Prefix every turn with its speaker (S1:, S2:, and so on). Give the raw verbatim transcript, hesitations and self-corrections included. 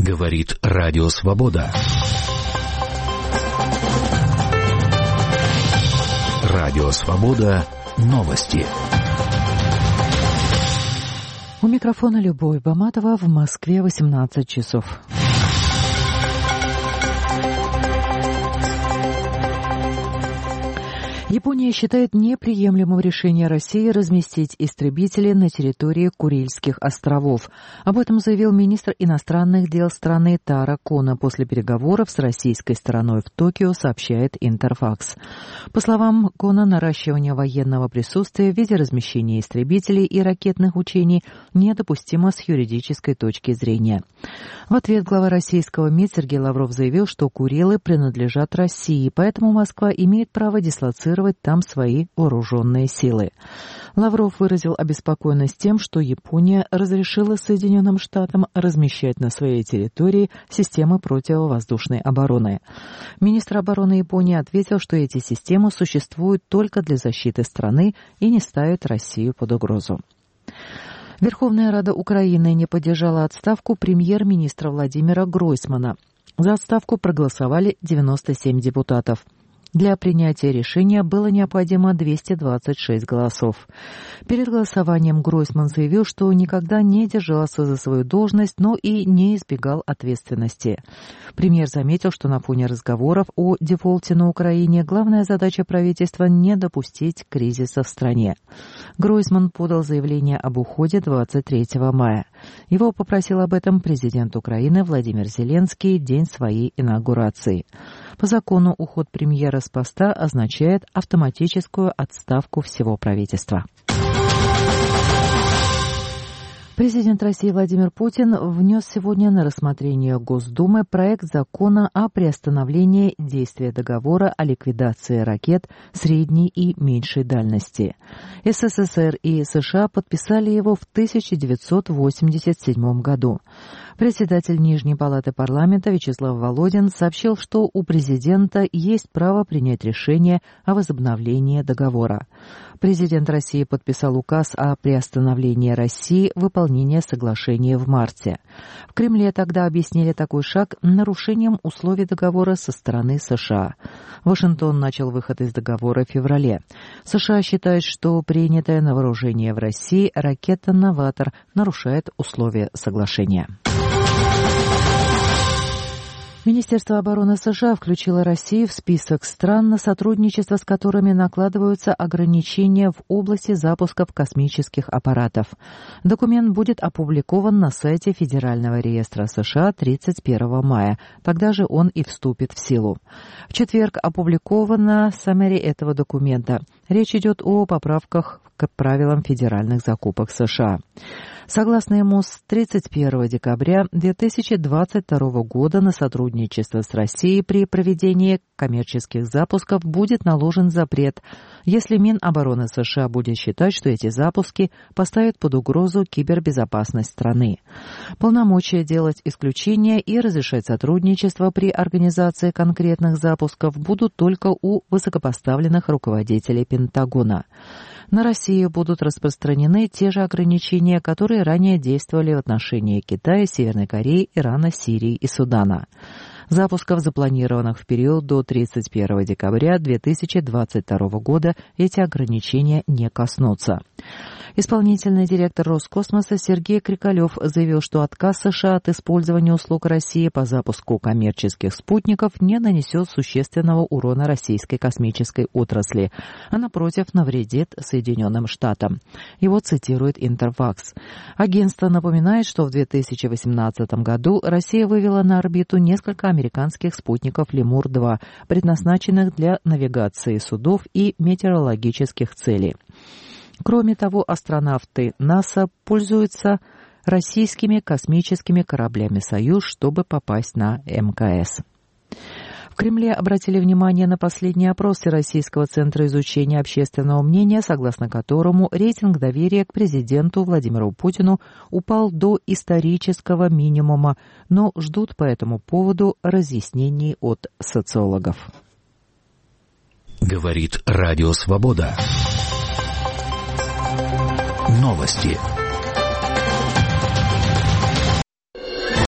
S1: Говорит Радио Свобода. Радио Свобода. Новости.
S2: У микрофона Любовь Баматова. В Москве восемнадцать часов. Япония считает неприемлемым решение России разместить истребители на территории Курильских островов. Об этом заявил министр иностранных дел страны Таро Коно после переговоров с российской стороной в Токио, сообщает Интерфакс. По словам Коно, наращивание военного присутствия в виде размещения истребителей и ракетных учений недопустимо с юридической точки зрения. В ответ глава российского МИД Сергей Лавров заявил, что Курилы принадлежат России, поэтому Москва имеет право дислоцировать там свои вооруженные силы. Лавров выразил обеспокоенность тем, что Япония разрешила Соединенным Штатам размещать на своей территории системы противовоздушной обороны. Министр обороны Японии ответил, что эти системы существуют только для защиты страны и не ставят Россию под угрозу. Верховная Рада Украины не поддержала отставку премьер-министра Владимира Гройсмана. За отставку проголосовали девяносто семь депутатов. Для принятия решения было необходимо двести двадцать шесть голосов. Перед голосованием Гройсман заявил, что никогда не держался за свою должность, но и не избегал ответственности. Премьер заметил, что на фоне разговоров о дефолте на Украине главная задача правительства – не допустить кризиса в стране. Гройсман подал заявление об уходе двадцать третьего мая. Его попросил об этом президент Украины Владимир Зеленский в день своей инаугурации. По закону уход премьера с поста означает автоматическую отставку всего правительства. Президент России Владимир Путин внес сегодня на рассмотрение Госдумы проект закона о приостановлении действия договора о ликвидации ракет средней и меньшей дальности. СССР и США подписали его в тысяча девятьсот восемьдесят седьмом году. Председатель Нижней палаты парламента Вячеслав Володин сообщил, что у президента есть право принять решение о возобновлении договора. Президент России подписал указ о приостановлении России выполнения соглашения в марте. В Кремле тогда объяснили такой шаг нарушением условий договора со стороны США. Вашингтон начал выход из договора в феврале. США считают, что принятая на вооружение в России ракета «Новатор» нарушает условия соглашения. Министерство обороны США включило Россию в список стран, на сотрудничество с которыми накладываются ограничения в области запусков космических аппаратов. Документ будет опубликован на сайте Федерального реестра США тридцать первого мая. Тогда же он и вступит в силу. В четверг опубликовано саммари этого документа. Речь идет о поправках к правилам федеральных закупок США. Согласно ему, с тридцать первого декабря две тысячи двадцать второго года на сотрудничество с Россией при проведении коммерческих запусков будет наложен запрет, если Минобороны США будет считать, что эти запуски поставят под угрозу кибербезопасность страны. Полномочия делать исключения и разрешать сотрудничество при организации конкретных запусков будут только у высокопоставленных руководителей Пентагона. На Россию будут распространены те же ограничения, которые ранее действовали в отношении Китая, Северной Кореи, Ирана, Сирии и Судана. Запусков, запланированных в период до тридцать первого декабря две тысячи двадцать второго года, эти ограничения не коснутся. Исполнительный директор Роскосмоса Сергей Крикалев заявил, что отказ США от использования услуг России по запуску коммерческих спутников не нанесет существенного урона российской космической отрасли, а, напротив, навредит Соединенным Штатам. Его цитирует Интерфакс. Агентство напоминает, что в две тысячи восемнадцатом году Россия вывела на орбиту несколько американских спутников Лемур-два, предназначенных для навигации судов и метеорологических целей. Кроме того, астронавты НАСА пользуются российскими космическими кораблями «Союз», чтобы попасть на эм ка эс. В Кремле обратили внимание на последний опрос Всероссийского центра изучения общественного мнения, согласно которому рейтинг доверия к президенту Владимиру Путину упал до исторического минимума, но ждут по этому поводу разъяснений от социологов.
S1: Говорит Радио Свобода. Новости.